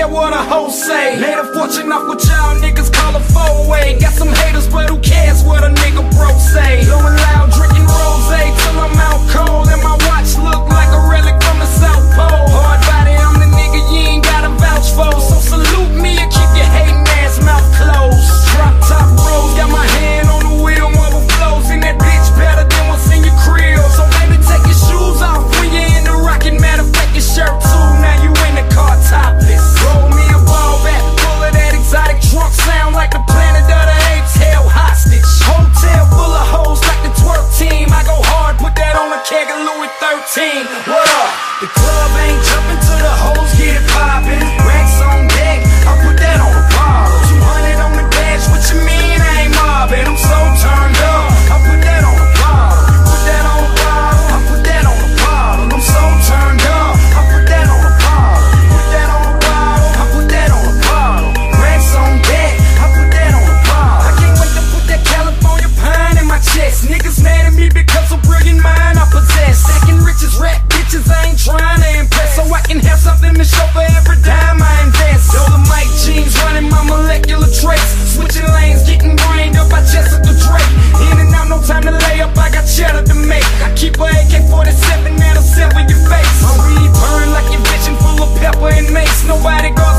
care what a hoe say. Made a fortune off what y'all niggas call a four-way. Got some haters, but who cares what a nigga broke say. Blowing loud, drinking rosé till I'm out cold, and my watch look like a relic from the South Pole. Hard body, I'm the nigga you ain't gotta vouch for, so salute me and keep your hating ass mouth closed. Drop top rolls, got my hand on the wheel, overflows in that bitch better than what's in your crib. So baby, take your shoes off when you're in the rockin'. Matter of fact, your shirt too, now you in the car topless. Roll me a ball back, full of that exotic drunk sound like the Planet of the Apes held hostage. Hotel full of hoes like the twerk team. I go hard, put that on a keg of Louis 13. What up? The club ain't jumping till the hoes get it poppin'. Racks on deck, I put that on a bottle. 200 on the dash, what you mean I ain't mobbing? I'm so turned up, I put that on a bottle. You put that on a bottle, I put that on a bottle. I'm so turned up, I put that on a bottle. Put that on a bottle, I put that on a bottle. Racks on deck, I put that on a bottle. I can't wait to put that California pine in my chest. Niggas mad at me because of brilliant mind I possess. Stacking riches, rap bitches, I ain't trying to impress, so I can have something to show for every dime I invest. Dolomite jeans running my molecular traits, switching lanes, getting brained up by Jessica Drake. In and out, no time to lay up, I got cheddar to make. I keep a AK-47 that'll sell in your face. My weed burn like your vision full of pepper and mace. Nobody go